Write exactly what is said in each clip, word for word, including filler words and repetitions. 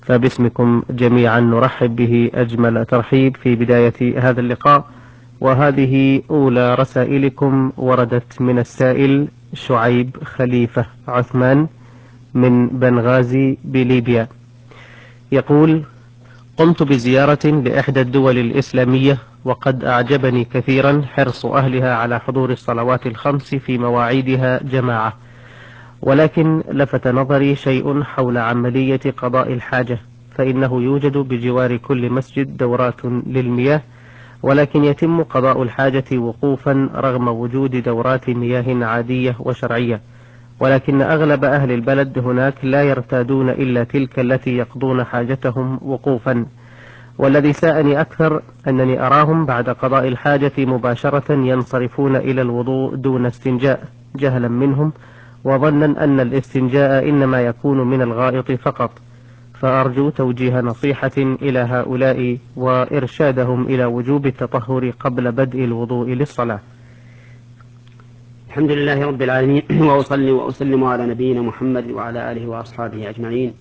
فباسمكم جميعا نرحب به أجمل ترحيب في بداية هذا اللقاء. وهذه أولى رسائلكم وردت من السائل شعيب خليفة عثمان من بنغازي بليبيا. يقول: قمت بزيارة لإحدى الدول الإسلامية، وقد أعجبني كثيرا حرص أهلها على حضور الصلوات الخمس في مواعيدها جماعة، ولكن لفت نظري شيء حول عملية قضاء الحاجة، فإنه يوجد بجوار كل مسجد دورات للمياه، ولكن يتم قضاء الحاجة وقوفا رغم وجود دورات مياه عادية وشرعية، ولكن أغلب أهل البلد هناك لا يرتادون إلا تلك التي يقضون حاجتهم وقوفا. والذي ساءني أكثر أنني أراهم بعد قضاء الحاجة مباشرة ينصرفون إلى الوضوء دون استنجاء، جهلا منهم وظنا أن الاستنجاء إنما يكون من الغائط فقط. فأرجو توجيه نصيحة إلى هؤلاء وإرشادهم إلى وجوب التطهر قبل بدء الوضوء للصلاة. الحمد لله رب العالمين، وأصلي وأسلم على نبينا محمد وعلى آله وأصحابه أجمعين.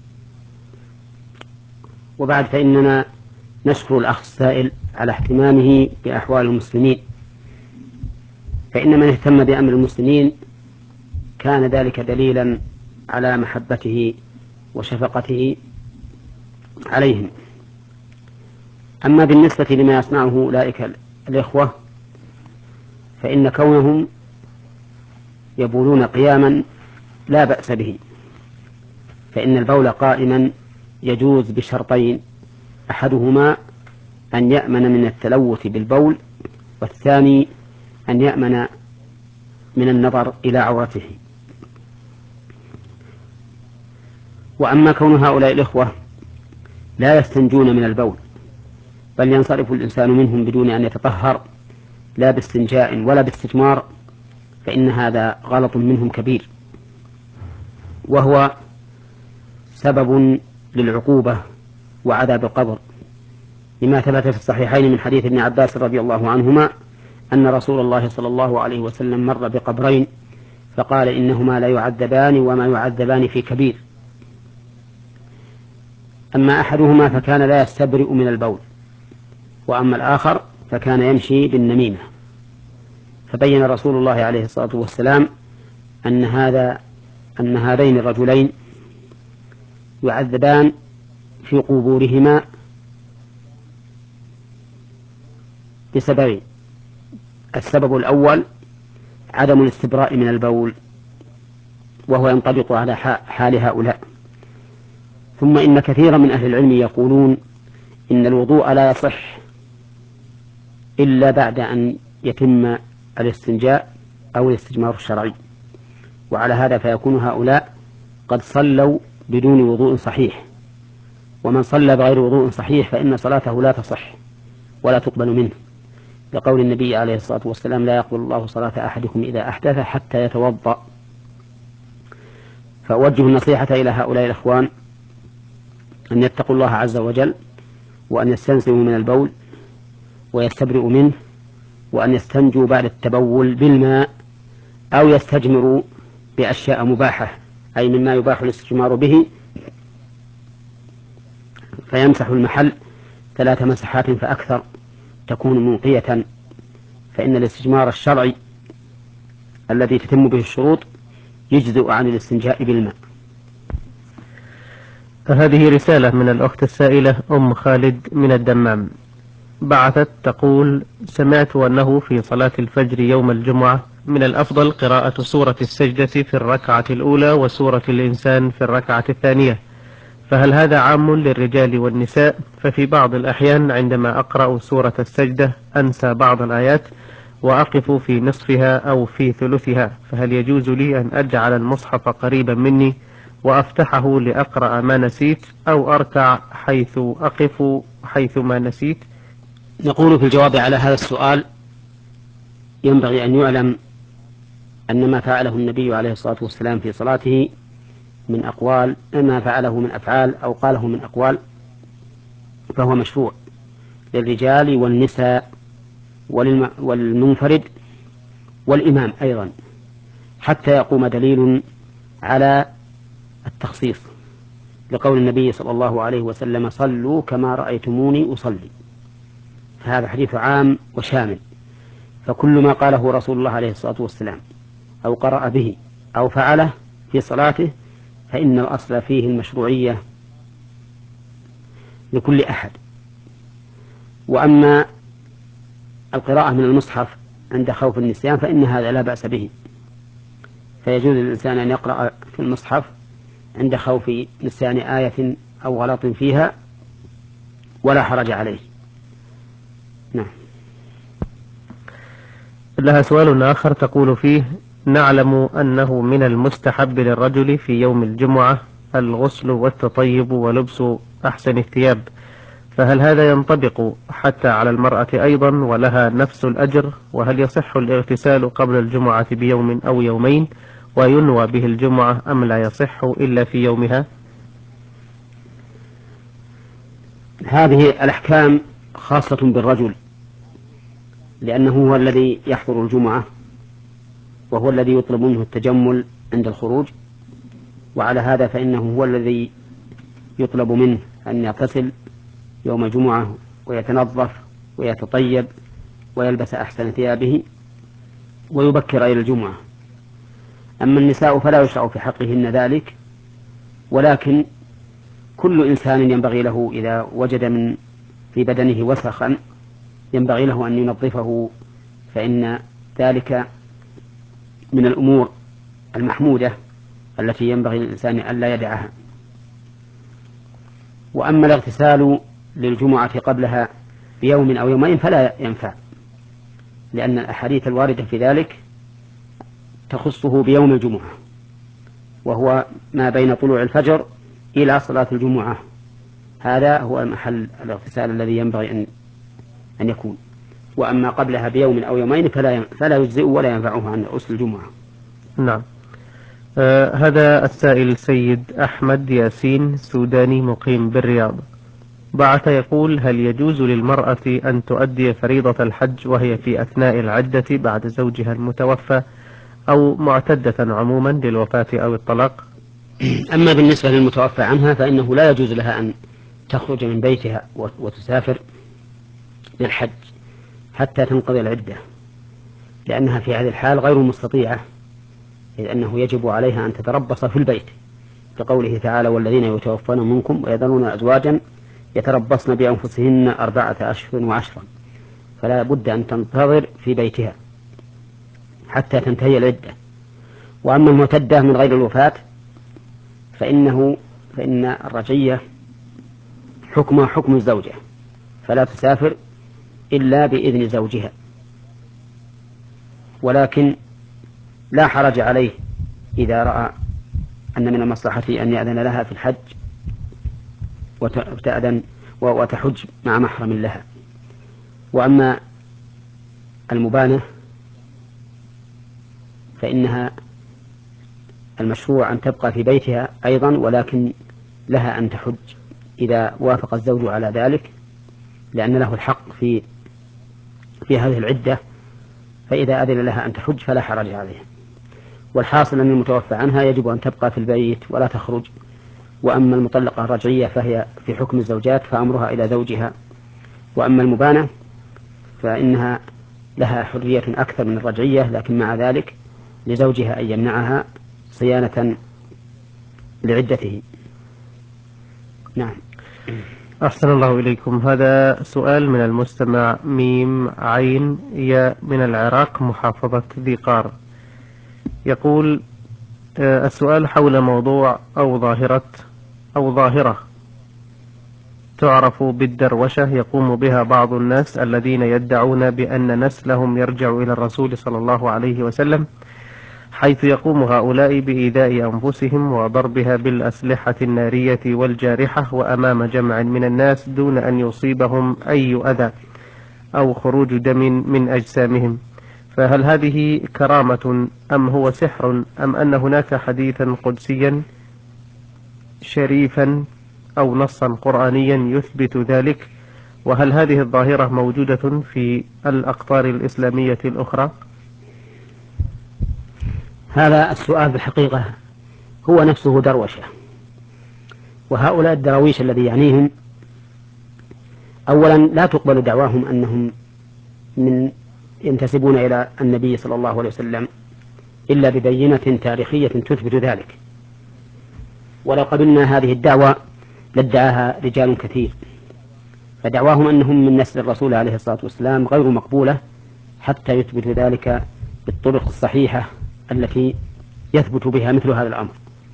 وبعد، فإننا نشكر الأخ السائل على اهتمامه بأحوال المسلمين، فإن من اهتم بأمر المسلمين كان ذلك دليلا على محبته وشفقته عليهم. أما بالنسبة لما يصنعه أولئك الإخوة، فإن كونهم يبولون قياما لا بأس به، فإن البول قائما يجوز بشرطين: أحدهما أن يأمن من التلوث بالبول، والثاني أن يأمن من النظر إلى عورته. وأما كون هؤلاء الإخوة لا يستنجون من البول، بل ينصرف الإنسان منهم بدون أن يتطهر لا باستنجاء ولا باستجمار، فإن هذا غلط منهم كبير، وهو سبب للعقوبة وعذاب القبر، لما ثبت في الصحيحين من حديث ابن عباس رضي الله عنهما أن رسول الله صلى الله عليه وسلم مر بقبرين فقال: إنهما لا يعذبان وما يعذبان في كبير. أما أحدهما فكان لا يستبرئ من البول، وأما الآخر فكان يمشي بالنميمة. فبين رسول الله عليه الصلاة والسلام أن هذا أن هذين الرجلين يعذبان في قبورهما بسببين: السبب الأول عدم الاستبراء من البول، وهو ينطبق على حال هؤلاء. ثم إن كثيرا من أهل العلم يقولون إن الوضوء لا يصح إلا بعد أن يتم الاستنجاء أو الاستجمار الشرعي، وعلى هذا فيكون هؤلاء قد صلوا بدون وضوء صحيح، ومن صلى بغير وضوء صحيح فإن صلاته لا تصح ولا تقبل منه، لقول النبي عليه الصلاة والسلام: لا يقبل الله صلاة أحدكم إذا أحدث حتى يتوضأ. فأوجه النصيحة إلى هؤلاء الإخوان أن يتقوا الله عز وجل، وأن يستنزهوا من البول ويستبرئوا منه، وأن يستنجوا بعد التبول بالماء، أو يستجمروا بأشياء مباحة، أي مما يباح الاستجمار به، فيمسح المحل ثلاث مسحات فأكثر تكون منقية، فإن الاستجمار الشرعي الذي تتم به الشروط يجزئ عن الاستنجاء بالماء. هذه رسالة من الأخت السائلة أم خالد من الدمام، بعثت تقول: سمعت أنه في صلاة الفجر يوم الجمعة من الأفضل قراءة سورة السجدة في الركعة الأولى وسورة الإنسان في الركعة الثانية، فهل هذا عام للرجال والنساء؟ ففي بعض الأحيان عندما أقرأ سورة السجدة أنسى بعض الآيات وأقف في نصفها أو في ثلثها، فهل يجوز لي أن أجعل المصحف قريبا مني وأفتحه لأقرأ ما نسيت، أو أركع حيث أقف حيث ما نسيت؟ نقول في الجواب على هذا السؤال: ينبغي أن يعلم أن ما فعله النبي عليه الصلاة والسلام في صلاته من أقوال، ما فعله من أفعال أو قاله من أقوال، فهو مشروع للرجال والنساء والمنفرد والإمام أيضا، حتى يقوم دليل على التخصيص. لقول النبي صلى الله عليه وسلم صلوا كما رأيتموني أصلي. فهذا حديث عام وشامل، فكل ما قاله رسول الله عليه الصلاة والسلام أو قرأ به أو فعله في صلاته فإن الأصل فيه المشروعية لكل أحد. وأما القراءة من المصحف عند خوف النسيان فإن هذا لا بأس به، فيجوز للإنسان أن يقرأ في المصحف عند خوف نسيان آية أو غلط فيها ولا حرج عليه. نعم. لها سؤال آخر تقول فيه: نعلم أنه من المستحب للرجل في يوم الجمعة الغسل والتطيب ولبس أحسن الثياب، فهل هذا ينطبق حتى على المرأة أيضا ولها نفس الأجر؟ وهل يصح الاغتسال قبل الجمعة بيوم أو يومين وينوى به الجمعة أم لا يصح إلا في يومها؟ هذه الأحكام خاصة بالرجل، لأنه هو الذي يحضر الجمعة وهو الذي يطلب منه التجمل عند الخروج، وعلى هذا فإنه هو الذي يطلب منه أن يغتسل يوم الجمعة ويتنظف ويتطيب ويلبس أحسن ثيابه ويبكر إلى الجمعة. أما النساء فلا يشرع في حقهن ذلك، ولكن كل إنسان ينبغي له إذا وجد من في بدنه وسخا ينبغي له أن ينظفه، فإن ذلك من الأمور المحمودة التي ينبغي للإنسان أن لا يدعها. وأما الاغتسال للجمعة قبلها بيوم أو يومين فلا ينفع، لأن الأحاديث الواردة في ذلك تخصه بيوم الجمعة، وهو ما بين طلوع الفجر إلى صلاة الجمعة، هذا هو محل الاغتسال الذي ينبغي أن أن يكون. وأما قبلها بيوم أو يومين فلا فلا يجزئ ولا ينفعه عن غسل الجمعة. نعم. آه هذا السائل سيد أحمد ياسين سوداني مقيم بالرياض، بعث يقول: هل يجوز للمرأة أن تؤدي فريضة الحج وهي في أثناء العدة بعد زوجها المتوفى أو معتدة عموما للوفاة أو الطلاق؟ أما بالنسبة للمتوفى عنها فإنه لا يجوز لها أن تخرج من بيتها وتسافر للحج حتى تنقضي العدة، لأنها في هذه الحال غير مستطيعة، إذ أنه يجب عليها أن تتربص في البيت، كقوله تعالى: والذين يتوفون منكم ويذرون أزواجا يتربصن بأنفسهن أربعة أشهر وعشرا، فلا بد أن تنتظر في بيتها حتى تنتهي العدة. وأما المعتدة من غير الوفاة فإنه فإن الرجعية حكمها حكم الزوجة، فلا تسافر إلا بإذن زوجها، ولكن لا حرج عليه إذا رأى أن من المصلحة أن يأذن لها في الحج وتأذن وتحج مع محرم لها. وأما المبانة فإنها المشروع أن تبقى في بيتها أيضا، ولكن لها أن تحج إذا وافق الزوج على ذلك، لأن له الحق في في هذه العدة، فإذا أذن لها أن تحج فلا حرج عليها. والحاصل أن المتوفى عنها يجب أن تبقى في البيت ولا تخرج. وأما المطلقة الرجعية فهي في حكم الزوجات فأمرها إلى زوجها. وأما المبانة فإنها لها حرية أكثر من الرجعية، لكن مع ذلك لزوجها أن يمنعها صيانة لعدته. نعم. أحسن الله إليكم. هذا سؤال من المستمع ميم عين يا من العراق محافظة ذي قار، يقول: السؤال حول موضوع أو ظاهرة أو ظاهرة تعرف بالدروشة يقوم بها بعض الناس الذين يدعون بأن نسلهم يرجع إلى الرسول صلى الله عليه وسلم، حيث يقوم هؤلاء بإيذاء أنفسهم وضربها بالأسلحة النارية والجارحة وأمام جمع من الناس دون أن يصيبهم أي أذى أو خروج دم من أجسامهم، فهل هذه كرامة أم هو سحر أم أن هناك حديثا قدسيا شريفا أو نصا قرآنيا يثبت ذلك؟ وهل هذه الظاهرة موجودة في الأقطار الإسلامية الأخرى؟ هذا السؤال بالحقيقة هو نفسه دروشة، وهؤلاء الدراويش الذي يعنيهم أولا لا تقبل دعواهم أنهم من ينتسبون إلى النبي صلى الله عليه وسلم إلا ببينة تاريخية تثبت ذلك، ولو قبلنا هذه الدعوة لادعاها رجال كثير، فدعواهم أنهم من نسل الرسول عليه الصلاة والسلام غير مقبولة حتى يثبت ذلك بالطرق الصحيحة التي يثبت بها مثل هذا الأمر.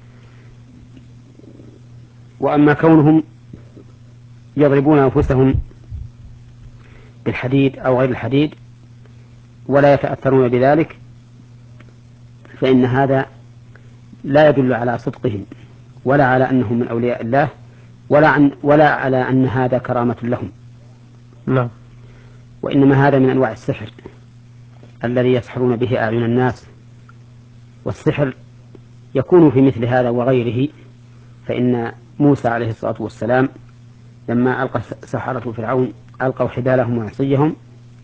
وأما كونهم يضربون أنفسهم بالحديد أو غير الحديد ولا يتأثرون بذلك فإن هذا لا يدل على صدقهم ولا على أنهم من أولياء الله ولا, عن ولا على أن هذا كرامة لهم. لا. وإنما هذا من أنواع السحر الذي يسحرون به أعين الناس، والسحر يكون في مثل هذا وغيره. فإن موسى عليه الصلاة والسلام لما ألقى سحرة فرعون ألقوا حبالهم وعصيهم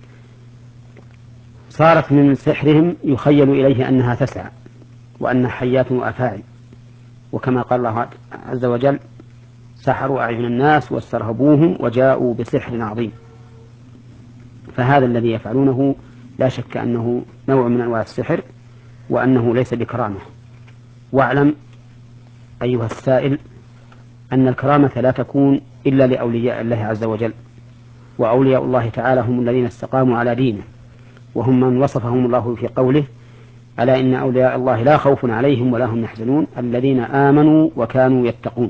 صارت من سحرهم يخيل إليه أنها تسعى وأنها حيات وأفاعي، وكما قال الله عز وجل سحروا أعين الناس واسترهبوهم وجاءوا بسحر عظيم. فهذا الذي يفعلونه لا شك أنه نوع من أنواع السحر وأنه ليس بكرامة. واعلم أيها السائل أن الكرامة لا تكون إلا لأولياء الله عز وجل، وأولياء الله تعالى هم الذين استقاموا على دينه، وهم من وصفهم الله في قوله ألا إن أولياء الله لا خوف عليهم ولا هم يحزنون الذين آمنوا وكانوا يتقون.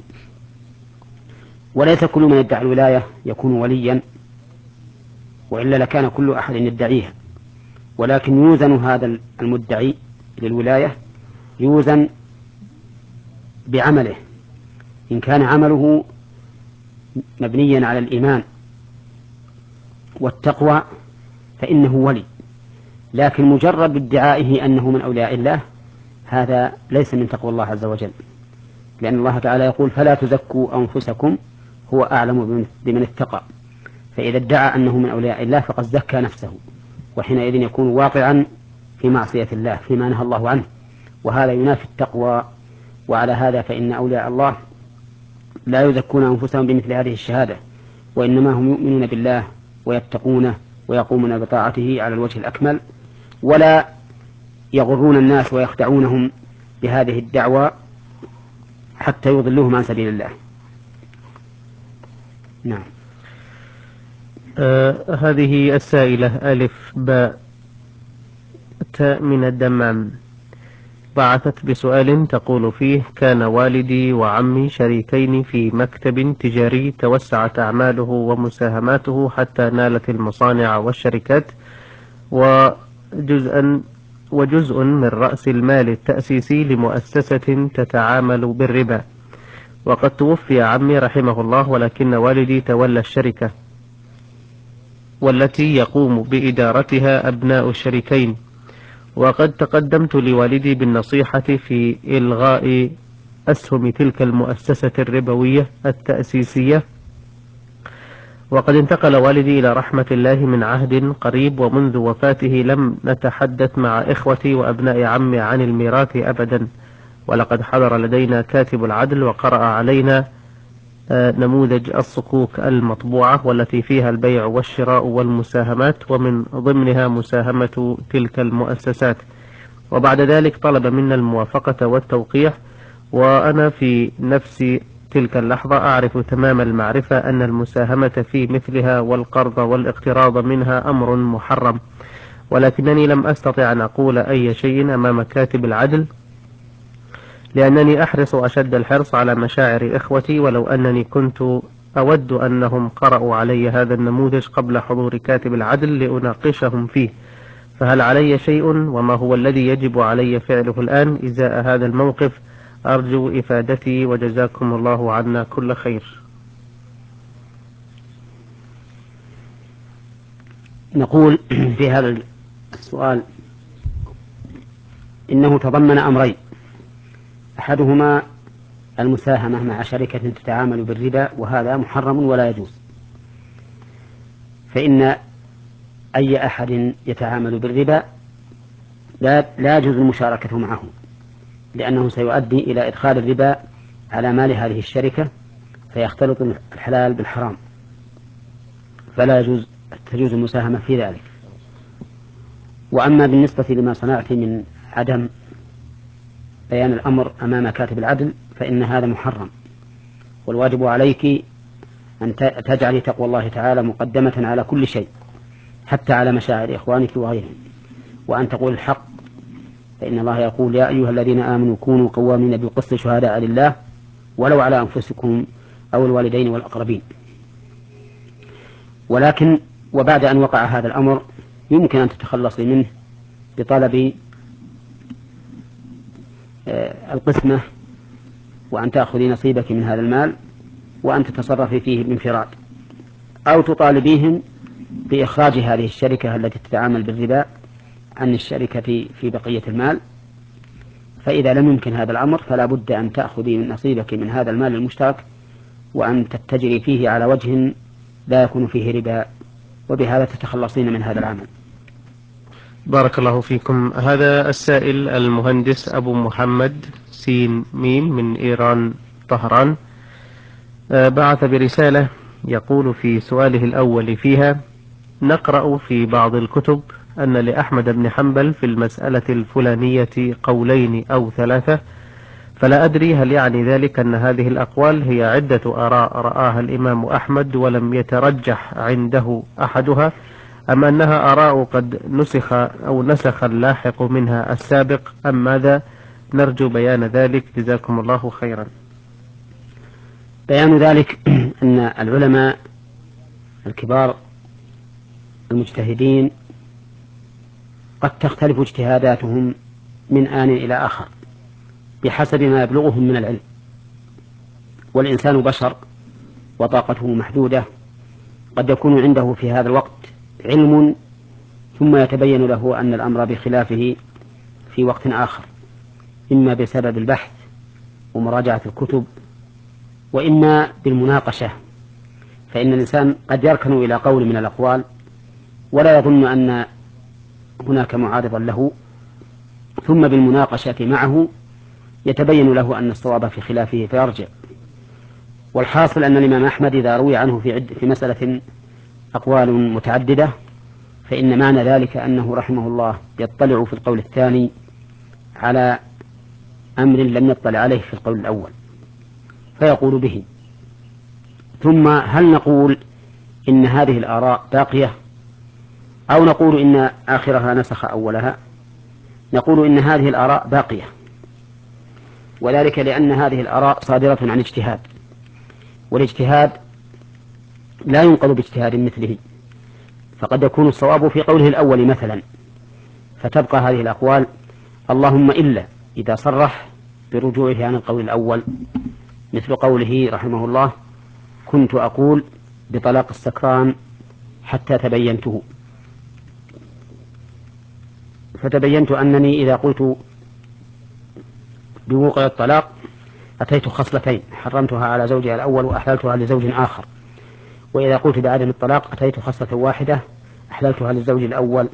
وليس كل من يدعي الولاية يكون وليا، وإلا لكان كل أحد يدعيها، ولكن يوزن هذا المدعي للولاية يوزن بعمله. إن كان عمله مبنيا على الإيمان والتقوى فإنه ولي، لكن مجرد ادعائه أنه من أولياء الله هذا ليس من تقوى الله عز وجل، لأن الله تعالى يقول فلا تزكوا أنفسكم هو أعلم بمن اتقى. فإذا ادعى أنه من أولياء الله فقد زكى نفسه، وحينئذ يكون واقعا في معصية الله فيما نهى الله عنه، وهذا ينافي التقوى. وعلى هذا فإن أولياء الله لا يزكون أنفسهم بمثل هذه الشهادة، وإنما هم يؤمنون بالله ويتقونه ويقومون بطاعته على الوجه الأكمل، ولا يغرون الناس ويخدعونهم بهذه الدعوة حتى يضلوهم عن سبيل الله. نعم. آه هذه السائلة ألف باء تاء من الدمام بعثت بسؤال تقول فيه: كان والدي وعمي شريكين في مكتب تجاري توسعت أعماله ومساهماته حتى نالت المصانع والشركات وجزءا وجزء من رأس المال التأسيسي لمؤسسة تتعامل بالربا، وقد توفي عمي رحمه الله، ولكن والدي تولى الشركة والتي يقوم بإدارتها أبناء الشريكين، وقد تقدمت لوالدي بالنصيحة في إلغاء أسهم تلك المؤسسة الربوية التأسيسية، وقد انتقل والدي إلى رحمة الله من عهد قريب، ومنذ وفاته لم نتحدث مع إخوتي وأبناء عمي عن الميراث أبدا، ولقد حضر لدينا كاتب العدل وقرأ علينا نموذج الصكوك المطبوعة والتي فيها البيع والشراء والمساهمات، ومن ضمنها مساهمة تلك المؤسسات، وبعد ذلك طلب منا الموافقة والتوقيع. وأنا في نفس تلك اللحظة أعرف تمام المعرفة أن المساهمة في مثلها والقرض والاقتراض منها أمر محرم، ولكنني لم أستطع أن أقول أي شيء أمام كاتب العدل، لأنني أحرص أشد الحرص على مشاعر إخوتي، ولو أنني كنت أود أنهم قرأوا علي هذا النموذج قبل حضور كاتب العدل لأناقشهم فيه. فهل علي شيء، وما هو الذي يجب علي فعله الآن إزاء هذا الموقف؟ أرجو إفادتي وجزاكم الله عنا كل خير. نقول في هذا السؤال إنه تضمن أمرين: أحدهما المساهمة مع شركة تتعامل بالربا، وهذا محرم ولا يجوز، فإن أي أحد يتعامل بالربا لا, لا يجوز المشاركة معه، لأنه سيؤدي إلى إدخال الربا على مال هذه الشركة فيختلط الحلال بالحرام، فلا يجوز تجوز المساهمة في ذلك. وأما بالنسبة لما صنعت من عدم بيان الأمر أمام كاتب العدل فإن هذا محرم، والواجب عليك أن تجعلي تقوى الله تعالى مقدمة على كل شيء، حتى على مشاعر إخوانك وغيرهم، وأن تقول الحق، فإن الله يقول: يا أيها الذين آمنوا كونوا قوامين بالقسط شهداء لله ولو على أنفسكم أو الوالدين والأقربين. ولكن وبعد أن وقع هذا الأمر يمكن أن تتخلصي منه بطلب القسمة، وأن تأخذي نصيبك من هذا المال وأن تتصرفي فيه بانفراد، أو تطالبيهم بإخراج هذه الشركة التي تتعامل بالربا عن الشركة في بقية المال. فإذا لم يمكن هذا الأمر فلا بد أن تأخذي نصيبك من هذا المال المشترك وأن تتجري فيه على وجه لا يكون فيه ربا، وبهذا تتخلصين من هذا العمل. بارك الله فيكم. هذا السائل المهندس أبو محمد سين ميم من إيران طهران بعث برسالة يقول في سؤاله الأول فيها: نقرأ في بعض الكتب أن لأحمد بن حنبل في المسألة الفلانية قولين أو ثلاثة، فلا أدري هل يعني ذلك أن هذه الأقوال هي عدة آراء رآها الإمام أحمد ولم يترجح عنده أحدها، أم أنها آراء قد نسخ أو نسخ اللاحق منها السابق، أم ماذا؟ نرجو بيان ذلك، جزاكم الله خيرا. بيان ذلك أن العلماء الكبار المجتهدين قد تختلف اجتهاداتهم من آن إلى آخر بحسب ما يبلغهم من العلم، والإنسان بشر وطاقته محدودة، قد يكون عنده في هذا الوقت علم ثم يتبين له أن الأمر بخلافه في وقت آخر، إما بسبب البحث ومراجعة الكتب، وإما بالمناقشة. فإن الإنسان قد يركن إلى قول من الأقوال ولا يظن أن هناك معارضا له، ثم بالمناقشة معه يتبين له أن الصواب في خلافه فيرجع. والحاصل أن الإمام أحمد إذا روي عنه في, عد في مسألة أقوال متعددة فإن معنى ذلك أنه رحمه الله يطلع في القول الثاني على أمر لم يطلع عليه في القول الأول فيقول به. ثم هل نقول إن هذه الآراء باقية أو نقول إن آخرها نسخ أولها؟ نقول إن هذه الآراء باقية، وذلك لأن هذه الآراء صادرة عن اجتهاد، والاجتهاد لا ينقل باجتهاد مثله، فقد يكون الصواب في قوله الأول مثلا، فتبقى هذه الأقوال، اللهم إلا إذا صرح برجوعه عن القول الأول، مثل قوله رحمه الله: كنت أقول بطلاق السكران حتى تبينته، فتبينت أنني إذا قلت بوقوع الطلاق أتيت خصلتين، حرمتها على زوجها الأول وأحللتها لزوج آخر، وإذا قلت بعدم الطلاق أتيت خصلة واحدة أحللتها للزوج الأول.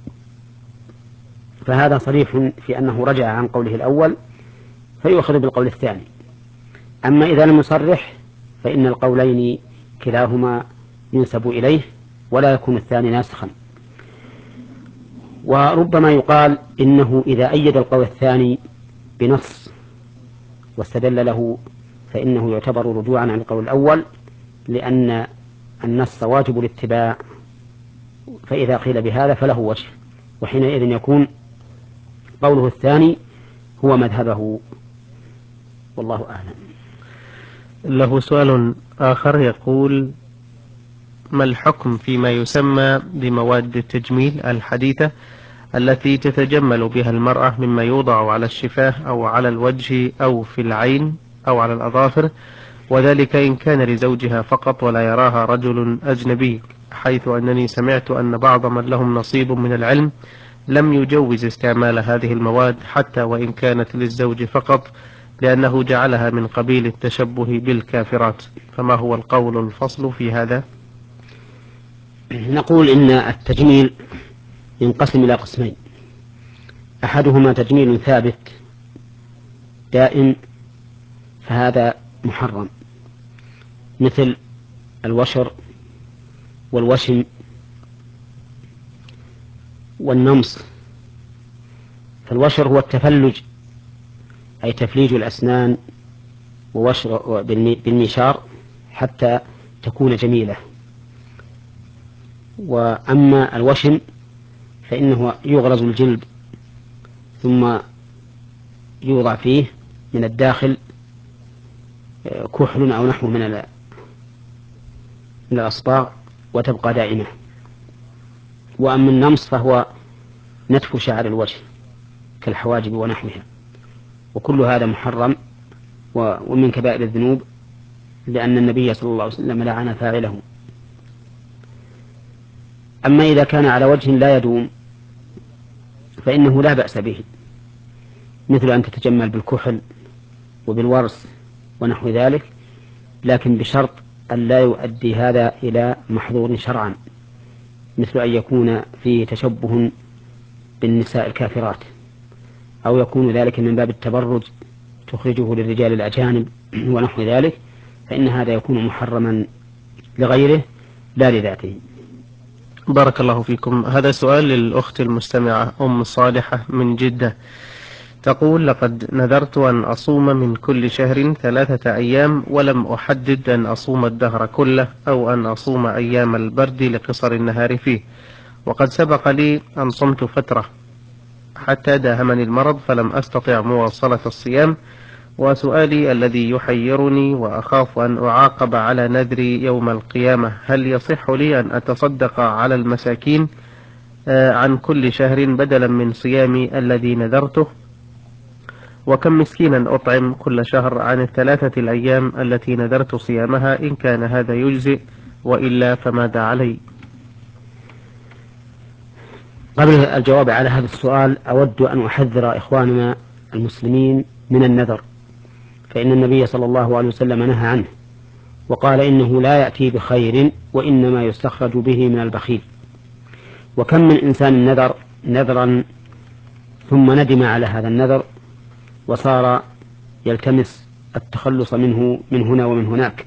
فهذا صريح في أنه رجع عن قوله الأول فيؤخذ بالقول الثاني. أما إذا لم يصرح فإن القولين كلاهما ينسب إليه ولا يكون الثاني ناسخا. وربما يقال إنه إذا أيد القول الثاني بنص واستدل له فإنه يعتبر رجوعا عن القول الأول، لأن النص واجب الاتباع، فإذا قيل بهذا فله وجه، وحينئذ يكون قوله الثاني هو مذهبه، والله أعلم. له سؤال آخر يقول: ما الحكم فيما يسمى بمواد التجميل الحديثة التي تتجمل بها المرأة مما يوضع على الشفاه أو على الوجه أو في العين أو على الأظافر، وذلك إن كان لزوجها فقط ولا يراها رجل أجنبي، حيث أنني سمعت أن بعض من لهم نصيب من العلم لم يجوز استعمال هذه المواد حتى وإن كانت للزوج فقط، لأنه جعلها من قبيل التشبه بالكافرات، فما هو القول الفصل في هذا؟ نقول إن التجميل ينقسم إلى قسمين: أحدهما تجميل ثابت دائم فهذا محرم، مثل الوشر والوشم والنمص. فالوشر هو التفلج، أي تفليج الأسنان ووشر بالميشار حتى تكون جميلة. وأما الوشم فإنه يغرز الجلد ثم يوضع فيه من الداخل كحل أو نحو من الأصباغ وتبقى دائمة. وأما النمص فهو نتف شعر الوجه كالحواجب ونحوها، وكل هذا محرم ومن كبائر الذنوب، لأن النبي صلى الله عليه وسلم لعن فاعله. أما إذا كان على وجه لا يدوم فإنه لا بأس به، مثل أن تتجمل بالكحل وبالورس ونحو ذلك، لكن بشرط أن لا يؤدي هذا إلى محظور شرعا، مثل أن يكون فيه تشبه بالنساء الكافرات، أو يكون ذلك من باب التبرج تخرجه للرجال الأجانب ونحو ذلك، فإن هذا يكون محرما لغيره لا لذاته. بارك الله فيكم. هذا سؤال للأخت المستمعة أم صالحة من جدة، تقول: لقد نذرت أن أصوم من كل شهر ثلاثة أيام، ولم أحدد أن أصوم الدهر كله أو أن أصوم أيام البرد لقصر النهار فيه، وقد سبق لي أن صمت فترة حتى داهمني المرض فلم أستطع مواصلة الصيام. وسؤالي الذي يحيرني وأخاف أن أعاقب على نذري يوم القيامة: هل يصح لي أن أتصدق على المساكين عن كل شهر بدلا من صيامي الذي نذرته؟ وكم مسكينا أطعم كل شهر عن الثلاثة الأيام التي نذرت صيامها، إن كان هذا يجزئ، وإلا فماذا علي؟ قبل الجواب على هذا السؤال أود أن أحذر إخواننا المسلمين من النذر، فإن النبي صلى الله عليه وسلم نهى عنه وقال إنه لا يأتي بخير وإنما يستخرج به من البخيل. وكم من إنسان نذر نذرا ثم ندم على هذا النذر وصار يلتمس التخلص منه من هنا ومن هناك،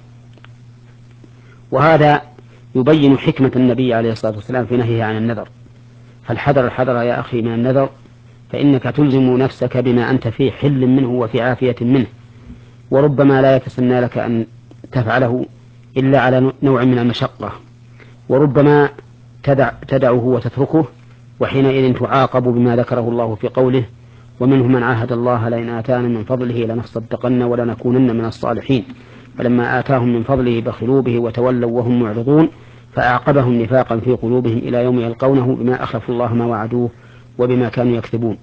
وهذا يبين حكمة النبي عليه الصلاة والسلام في نهيه عن النذر. فالحذر الحذر يا أخي من النذر، فإنك تلزم نفسك بما أنت في حل منه وفي عافية منه، وربما لا يتسنى لك أن تفعله إلا على نوع من المشقة، وربما تدع تدعه وتتركه، وحينئذ تعاقب بما ذكره الله في قوله: ومنهم من عاهد الله لئن آتانا من فضله لنصدقن ولنكونن من الصالحين، فلما آتاهم من فضله بخلوا به وتولوا وهم معرضون فأعقبهم نفاقا في قلوبهم إلى يوم يلقونه بما أخلفوا الله ما وعدوه وبما كانوا يكذبون.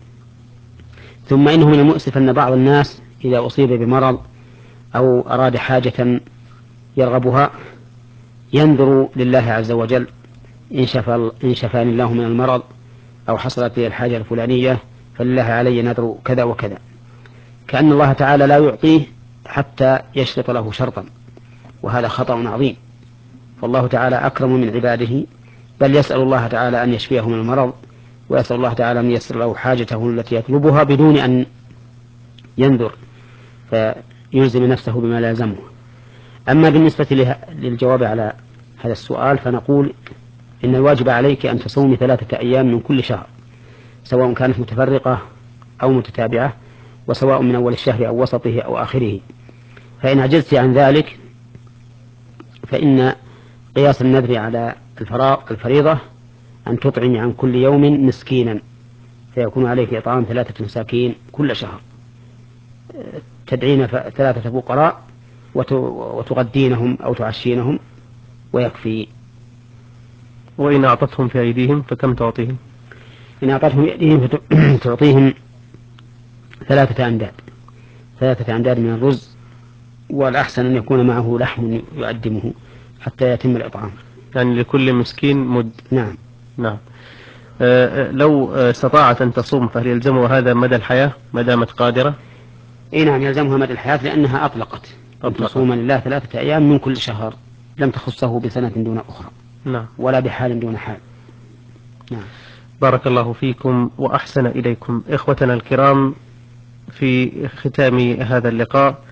ثم إنه من المؤسف أن بعض الناس إذا أصيب بمرض أو أراد حاجة يرغبها ينذر لله عز وجل: إن شفى إن شفاني الله من المرض أو حصلت لي الحاجة الفلانية فلله علي نذر كذا وكذا، كأن الله تعالى لا يعطيه حتى يشرط له شرطا، وهذا خطأ عظيم. فالله تعالى أكرم من عباده، بل يسأل الله تعالى أن يشفيه من المرض، ويسأل الله تعالى أن ييسر له حاجته التي يطلبها بدون أن ينذر فيلزم نفسه بما لازمه. أما بالنسبة للجواب على هذا السؤال فنقول إن الواجب عليك أن تصومي ثلاثة أيام من كل شهر، سواء كانت متفرقة أو متتابعة، وسواء من أول الشهر أو وسطه أو آخره. فإن عجزت عن ذلك فإن قياس النذر على الفريضة أن تطعمي عن كل يوم مسكينا، فيكون عليك إطعام ثلاثة مساكين كل شهر، تدعين ثلاثة فقراء وتغدينهم أو تعشينهم ويكفي. وإن أعطتهم في أيديهم فكم تعطيهم؟ إن أعطتهم في أيديهم فتعطيهم ثلاثة أنداد ثلاثة أنداد من الرز، والأحسن أن يكون معه لحم يقدمه حتى يتم الإطعام، يعني لكل مسكين مد. نعم نعم. أه لو استطاعت أن تصوم فهل يلزمها هذا مدى الحياة ما دامت قادرة؟ إيه نعم، يلزمها مدى الحياة، لأنها أطلقت أن تصوم لله ثلاثة أيام من كل شهر، لم تخصه بسنة دون أخرى. نعم. ولا بحال دون حال. نعم. بارك الله فيكم وأحسن إليكم. إخوتنا الكرام، في ختام هذا اللقاء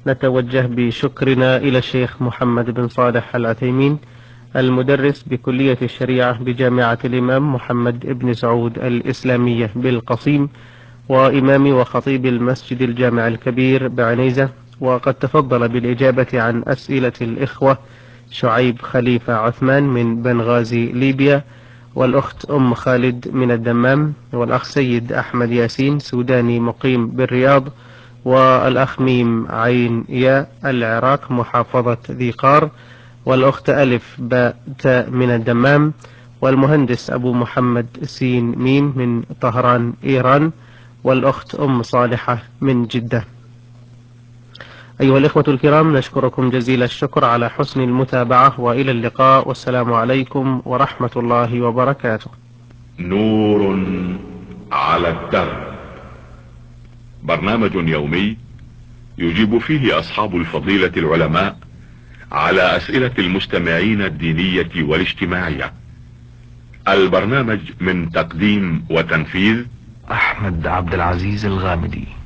نتوجه بشكرنا إلى الشيخ محمد بن صالح العثيمين المدرس بكلية الشريعة بجامعة الإمام محمد بن سعود الإسلامية بالقصيم، وإمام وخطيب المسجد الجامع الكبير بعنيزة، وقد تفضل بالإجابة عن أسئلة الإخوة شعيب خليفة عثمان من بنغازي ليبيا، والأخت أم خالد من الدمام، والأخ سيد أحمد ياسين سوداني مقيم بالرياض، والأخ ميم عين ياء العراق محافظة ذي قار، والأخت ألف باء تاء من الدمام، والمهندس أبو محمد سين ميم من طهران إيران، والأخت أم صالحة من جدة. أيها الإخوة الكرام، نشكركم جزيل الشكر على حسن المتابعة، وإلى اللقاء، والسلام عليكم ورحمة الله وبركاته. نور على الدرب، برنامج يومي يجيب فيه أصحاب الفضيلة العلماء على أسئلة المستمعين الدينية والاجتماعية. البرنامج من تقديم وتنفيذ أحمد عبد العزيز الغامدي.